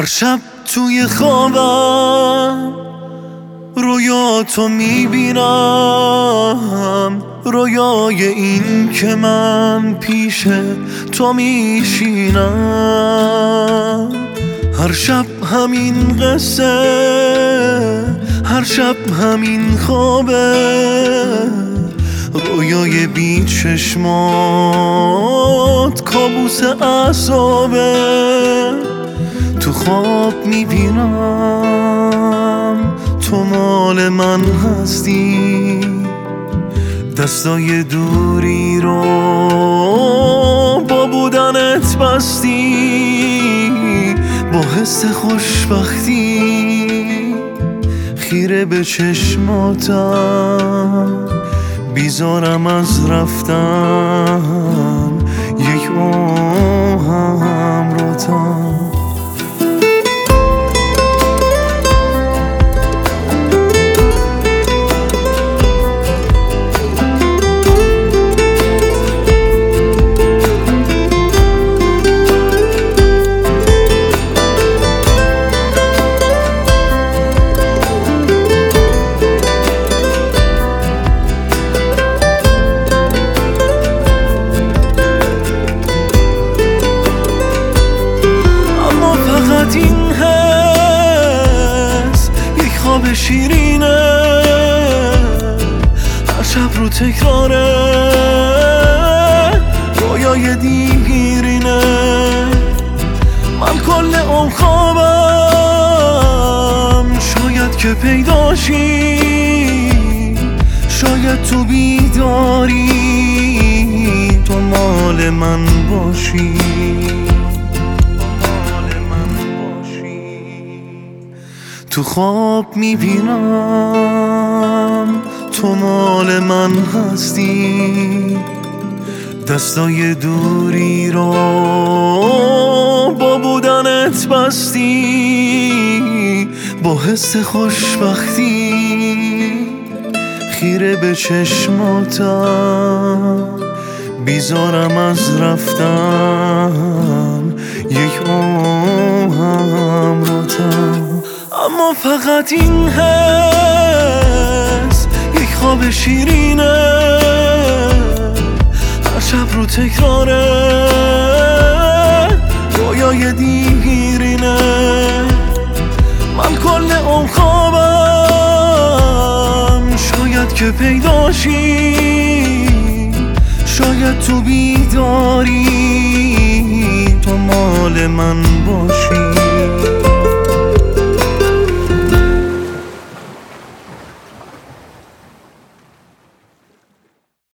هر شب توی خوابم رویاتو میبینم، رویای این که من پیش تو میشینم. هر شب همین قصه، هر شب همین خوابه، رویای بی چشمات کابوس اعصابه. تو خواب میبینم تو مال من هستی، دستای دوری رو با بودنت بستی. با حس خوشبختی خیره به چشماتم، بیزارم از رفتن یک آهم راتم. این حس یک خواب شیرینه، هر شب رو تکراره، رویای دیگرینه. من کل اون خوابم شاید که پیداشی، شاید تو بیداری تو مال من باشی. تو خواب میبینم تو مال من هستی، دستای دوری رو با بودنت بستی. با حس خوشبختی خیره به چشماتم، بیزارم از رفتن یک آهم راتم. اما فقط این حس یک خواب شیرینه، هر شب رو تکراره، رویای دیگرینه. من کل اون خوابم شاید که پیداشی، شاید تو بیداری تو مال من باشی.